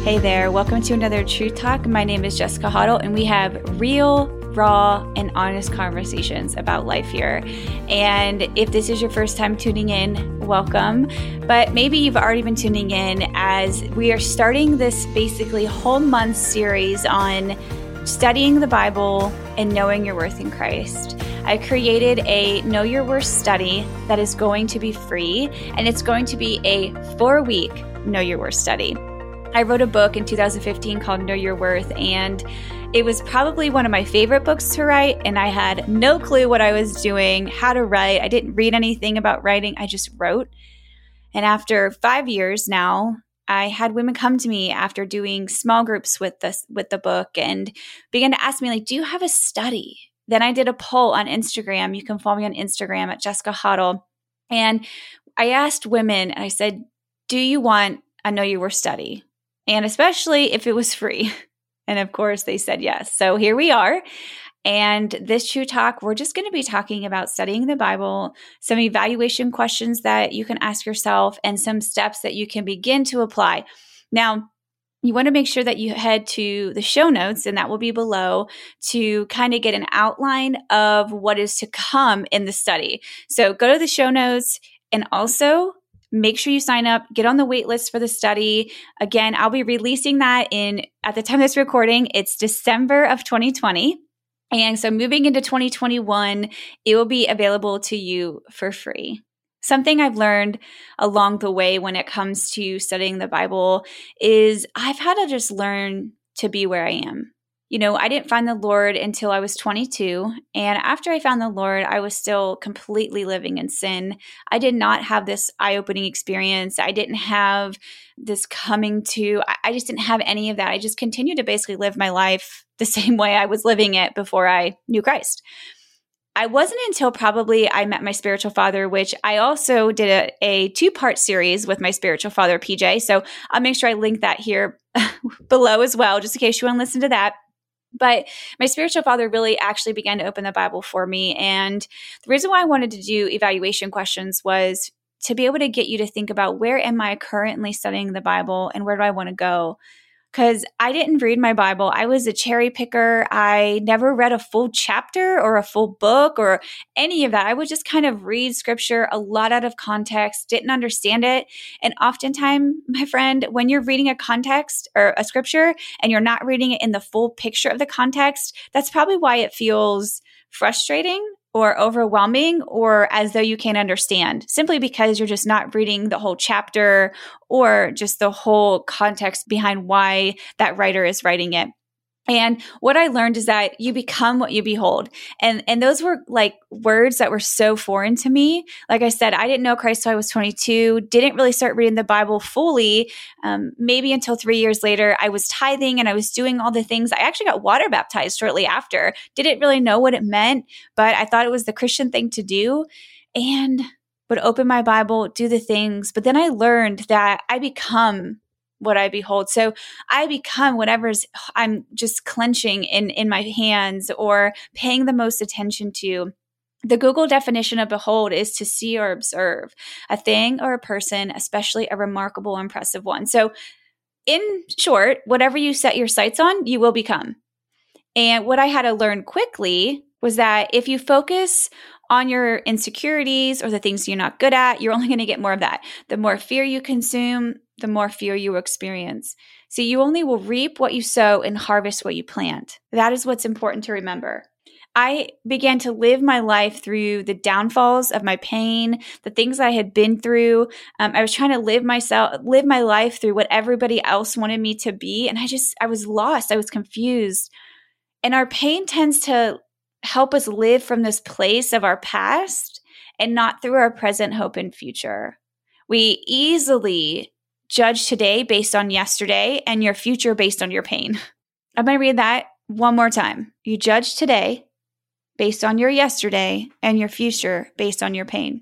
Hey there, welcome to another Truth Talk. My name is Jessica Hoddle, and we have real, raw, and honest conversations about life here. And if this is your first time tuning in, welcome. But maybe you've already been tuning in as we are starting this basically whole month series on studying the Bible and knowing your worth in Christ. I created a Know Your Worth study that is going to be free, and it's going to be a 4-week Know Your Worth study. I wrote a book in 2015 called Know Your Worth, and it was probably one of my favorite books to write, and I had no clue what I was doing, how to write. I didn't read anything about writing. I just wrote. And after 5 years now, I had women come to me after doing small groups with the book and began to ask me, like, do you have a study? Then I did a poll on Instagram. You can follow me on Instagram at Jessica Hoddle. And I asked women, and I said, do you want a Know Your Worth study? And especially if it was free. And of course, they said yes. So here we are. And this True Talk, we're just going to be talking about studying the Bible, some evaluation questions that you can ask yourself, and some steps that you can begin to apply. Now, you want to make sure that you head to the show notes, and that will be below, to kind of get an outline of what is to come in the study. So go to the show notes, and also make sure you sign up, get on the wait list for the study. Again, I'll be releasing that at the time of this recording, it's December of 2020. And so moving into 2021, it will be available to you for free. Something I've learned along the way when it comes to studying the Bible is I've had to just learn to be where I am. You know, I didn't find the Lord until I was 22. And after I found the Lord, I was still completely living in sin. I did not have this eye-opening experience. I didn't have this coming to, I just didn't have any of that. I just continued to basically live my life the same way I was living it before I knew Christ. I wasn't until probably I met my spiritual father, which I also did a 2-part series with my spiritual father, PJ. So I'll make sure I link that here below as well, just in case you want to listen to that. But my spiritual father really actually began to open the Bible for me. And the reason why I wanted to do evaluation questions was to be able to get you to think about, where am I currently studying the Bible and where do I want to go? Because I didn't read my Bible. I was a cherry picker. I never read a full chapter or a full book or any of that. I would just kind of read scripture a lot out of context, didn't understand it. And oftentimes, my friend, when you're reading a context or a scripture and you're not reading it in the full picture of the context, that's probably why it feels frustrating or overwhelming, or as though you can't understand, simply because you're just not reading the whole chapter or just the whole context behind why that writer is writing it. And what I learned is that you become what you behold. And those were like words that were so foreign to me. Like I said, I didn't know Christ till I was 22, didn't really start reading the Bible fully, maybe until 3 years later. I was tithing and I was doing all the things. I actually got water baptized shortly after. Didn't really know what it meant, but I thought it was the Christian thing to do. And would open my Bible, do the things. But then I learned that I become what I behold. So I become whatever's I'm just clenching in my hands or paying the most attention to. The Google definition of behold is to see or observe a thing or a person, especially a remarkable, impressive one. So in short, whatever you set your sights on, you will become. And what I had to learn quickly was that if you focus on your insecurities or the things you're not good at, you're only going to get more of that. The more fear you consume, the more fear you will experience. So you only will reap what you sow and harvest what you plant. That is what's important to remember. I began to live my life through the downfalls of my pain, the things I had been through. I was trying to live my life through what everybody else wanted me to be. And I was lost. I was confused. And our pain tends to help us live from this place of our past and not through our present hope and future. We easily judge today based on yesterday and your future based on your pain. I'm going to read that one more time. You judge today based on your yesterday and your future based on your pain.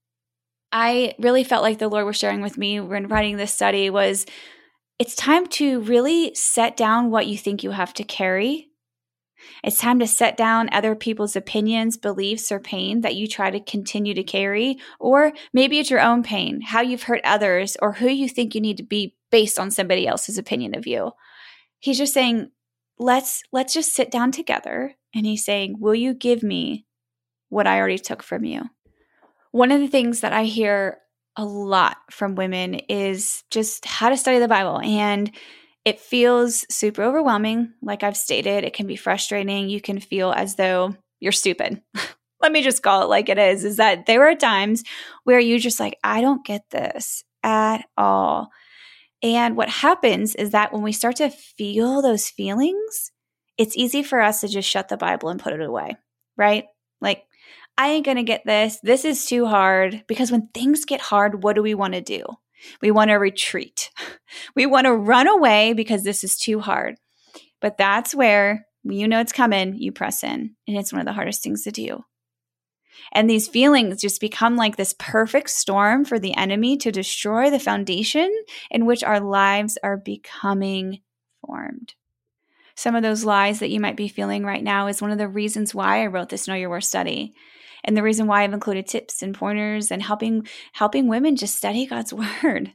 I really felt like the Lord was sharing with me when writing this study was, it's time to really set down what you think you have to carry. It's time to set down other people's opinions, beliefs, or pain that you try to continue to carry. Or maybe it's your own pain, how you've hurt others, or who you think you need to be based on somebody else's opinion of you. He's just saying, let's just sit down together. And he's saying, will you give me what I already took from you? One of the things that I hear a lot from women is just how to study the Bible. And it feels super overwhelming. Like I've stated, it can be frustrating. You can feel as though you're stupid. Let me just call it like it is that there are times where you just like, I don't get this at all. And what happens is that when we start to feel those feelings, it's easy for us to just shut the Bible and put it away, right? Like, I ain't going to get this. This is too hard. Because when things get hard, what do we want to do? We want to retreat. We want to run away because this is too hard. But that's where, you know it's coming, you press in. And it's one of the hardest things to do. And these feelings just become like this perfect storm for the enemy to destroy the foundation in which our lives are becoming formed. Some of those lies that you might be feeling right now is one of the reasons why I wrote this Know Your Worth study. And the reason why I've included tips and pointers and helping women just study God's word.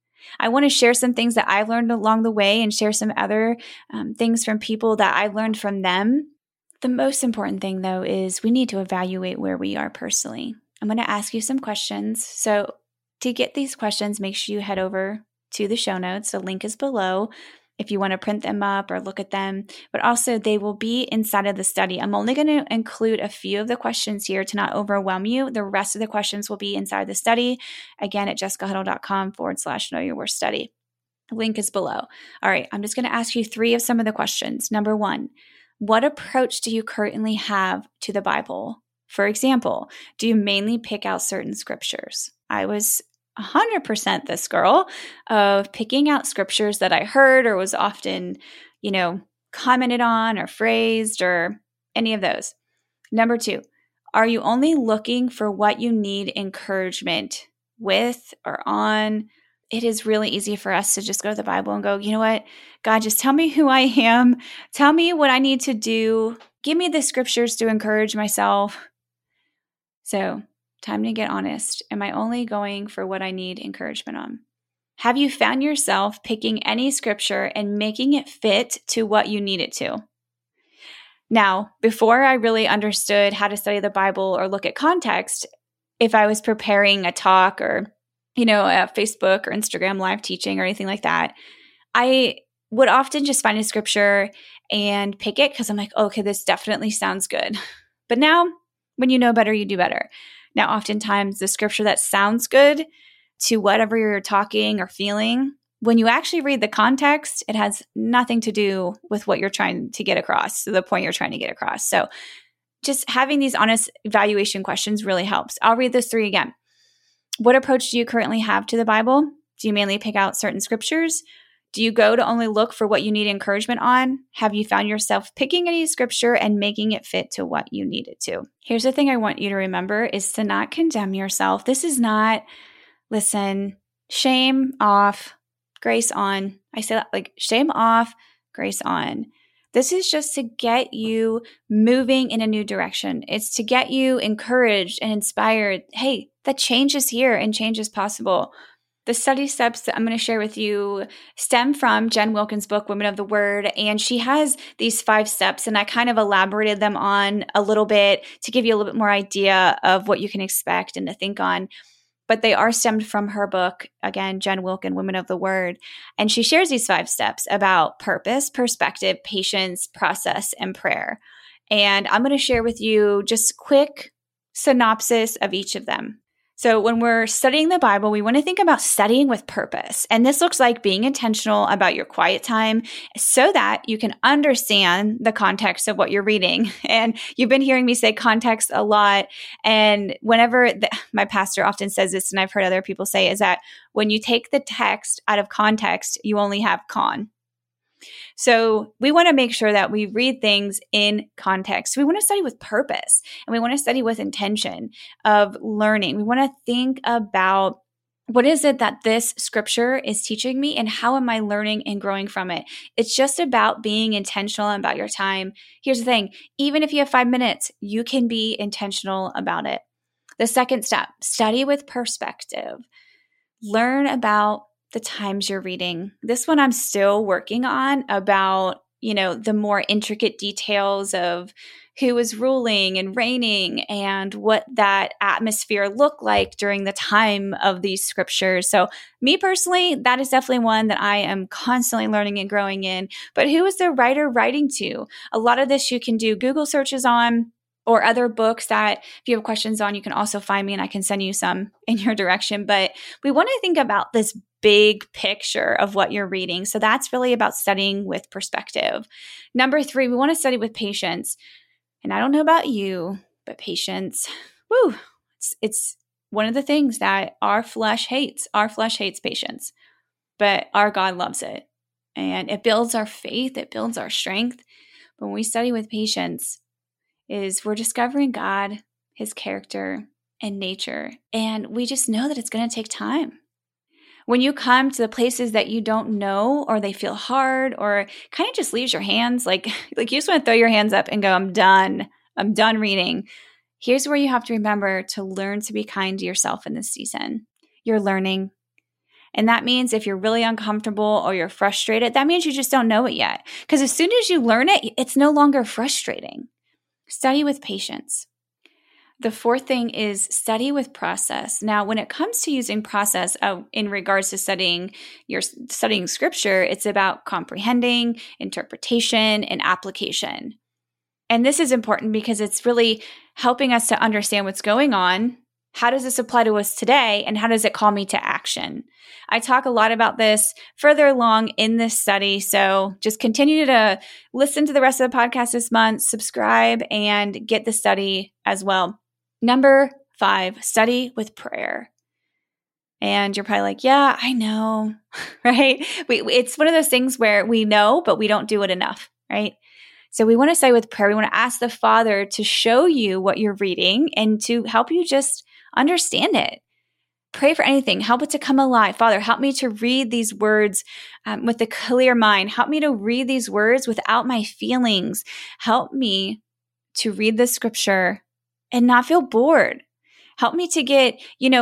I want to share some things that I've learned along the way and share some other things from people that I've learned from them. The most important thing, though, is we need to evaluate where we are personally. I'm going to ask you some questions. So to get these questions, make sure you head over to the show notes. The link is below if you want to print them up or look at them. But also, they will be inside of the study. I'm only going to include a few of the questions here to not overwhelm you. The rest of the questions will be inside the study. Again, at jessicahuddle.com/Know Your Worth study. The link is below. All right, I'm just going to ask you 3 of some of the questions. Number 1. What approach do you currently have to the Bible? For example, do you mainly pick out certain scriptures? I was 100% this girl of picking out scriptures that I heard or was often, commented on or phrased or any of those. Number 2, are you only looking for what you need encouragement with or on? It is really easy for us to just go to the Bible and go, you know what, God, just tell me who I am. Tell me what I need to do. Give me the scriptures to encourage myself. So, time to get honest. Am I only going for what I need encouragement on? Have you found yourself picking any scripture and making it fit to what you need it to? Now, before I really understood how to study the Bible or look at context, if I was preparing a talk or a Facebook or Instagram live teaching or anything like that, I would often just find a scripture and pick it because I'm like, okay, this definitely sounds good. But now, when you know better, you do better. Now, oftentimes the scripture that sounds good to whatever you're talking or feeling, when you actually read the context, it has nothing to do with what you're trying to get across, to the point you're trying to get across. So just having these honest evaluation questions really helps. I'll read those 3 again. What approach do you currently have to the Bible? Do you mainly pick out certain scriptures? Do you go to only look for what you need encouragement on? Have you found yourself picking any scripture and making it fit to what you need it to? Here's the thing I want you to remember is to not condemn yourself. This is not, listen, shame off, grace on. I say that like shame off, grace on. This is just to get you moving in a new direction. It's to get you encouraged and inspired. Hey, that change is here and change is possible. The study steps that I'm going to share with you stem from Jen Wilkins' book, Women of the Word, and she has these 5 steps, and I kind of elaborated them on a little bit to give you a little bit more idea of what you can expect and to think on. But they are stemmed from her book, again, Jen Wilkins, Women of the Word. And she shares these 5 steps about purpose, perspective, patience, process, and prayer. And I'm going to share with you just quick synopsis of each of them. So when we're studying the Bible, we want to think about studying with purpose. And this looks like being intentional about your quiet time so that you can understand the context of what you're reading. And you've been hearing me say context a lot. And whenever my pastor often says this, and I've heard other people say, is that when you take the text out of context, you only have con. So we want to make sure that we read things in context. We want to study with purpose and we want to study with intention of learning. We want to think about what is it that this scripture is teaching me and how am I learning and growing from it? It's just about being intentional about your time. Here's the thing, even if you have 5 minutes, you can be intentional about it. The second step, study with perspective. Learn about the times you're reading. This one I'm still working on about, the more intricate details of who was ruling and reigning and what that atmosphere looked like during the time of these scriptures. So me personally, that is definitely one that I am constantly learning and growing in. But who is the writer writing to? A lot of this you can do Google searches on, or other books that if you have questions on, you can also find me and I can send you some in your direction. But we want to think about this big picture of what you're reading. So that's really about studying with perspective. Number 3, we want to study with patience. And I don't know about you, but patience, it's one of the things that our flesh hates. Our flesh hates patience, but our God loves it. And it builds our faith. It builds our strength. But when we study with patience, we're discovering God, his character, and nature. And we just know that it's going to take time. When you come to the places that you don't know, or they feel hard, or kind of just leaves your hands, like you just want to throw your hands up and go, I'm done reading. Here's where you have to remember to learn to be kind to yourself in this season. You're learning. And that means if you're really uncomfortable or you're frustrated, that means you just don't know it yet. Because as soon as you learn it, it's no longer frustrating. Study with patience. The 4th thing is study with process. Now, when it comes to using process in regards to studying scripture, it's about comprehending, interpretation, and application. And this is important because it's really helping us to understand what's going on. How does this apply to us today? And how does it call me to action? I talk a lot about this further along in this study. So just continue to listen to the rest of the podcast this month, subscribe, and get the study as well. Number 5, study with prayer. And you're probably like, yeah, I know, right? It's one of those things where we know, but we don't do it enough, right? So we want to study with prayer. We want to ask the Father to show you what you're reading and to help you just understand it. Pray for anything. Help it to come alive. Father, help me to read these words with a clear mind. Help me to read these words without my feelings. Help me to read the scripture and not feel bored. Help me to get,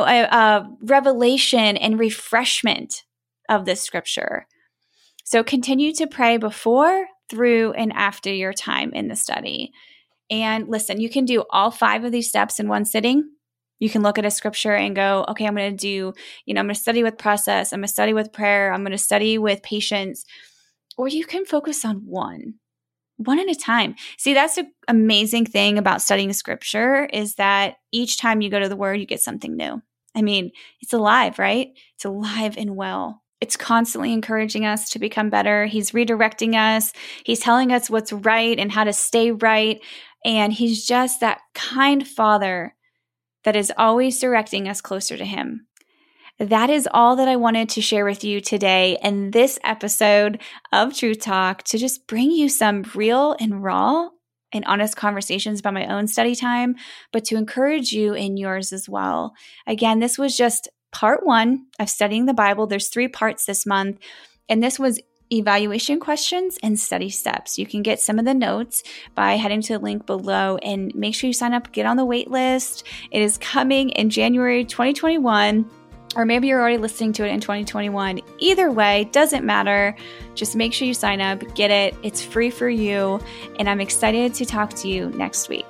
a revelation and refreshment of this scripture. So continue to pray before, through, and after your time in the study. And listen, you can do all 5 of these steps in one sitting. You can look at a scripture and go, okay, I'm going to study with process. I'm going to study with prayer. I'm going to study with patience. Or you can focus on one at a time. See, that's the amazing thing about studying scripture is that each time you go to the word, you get something new. I mean, it's alive, right? It's alive and well. It's constantly encouraging us to become better. He's redirecting us. He's telling us what's right and how to stay right. And he's just that kind Father that is always directing us closer to him. That is all that I wanted to share with you today in this episode of Truth Talk, to just bring you some real and raw and honest conversations about my own study time, but to encourage you in yours as well. Again, this was just part 1 of studying the Bible. There's 3 parts this month, and this was evaluation questions and study steps. You can get some of the notes by heading to the link below, and make sure you sign up, get on the wait list. It is coming in January 2021, or maybe you're already listening to it in 2021. Either way, doesn't matter. Just make sure you sign up, get it. It's free for you, and I'm excited to talk to you next week.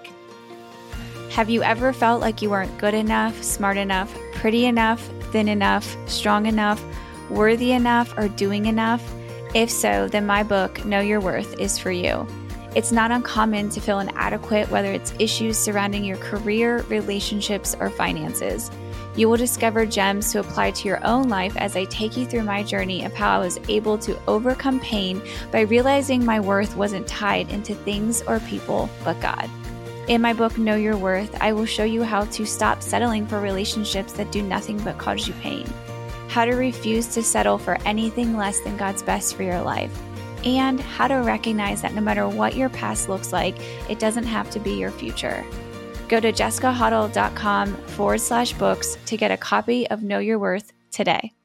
Have you ever felt like you weren't good enough, smart enough, pretty enough, thin enough, strong enough, worthy enough, or doing enough? If so, then my book, Know Your Worth, is for you. It's not uncommon to feel inadequate, whether it's issues surrounding your career, relationships, or finances. You will discover gems to apply to your own life as I take you through my journey of how I was able to overcome pain by realizing my worth wasn't tied into things or people, but God. In my book, Know Your Worth, I will show you how to stop settling for relationships that do nothing but cause you pain, how to refuse to settle for anything less than God's best for your life, and how to recognize that no matter what your past looks like, it doesn't have to be your future. Go to jessicahoddle.com/books to get a copy of Know Your Worth today.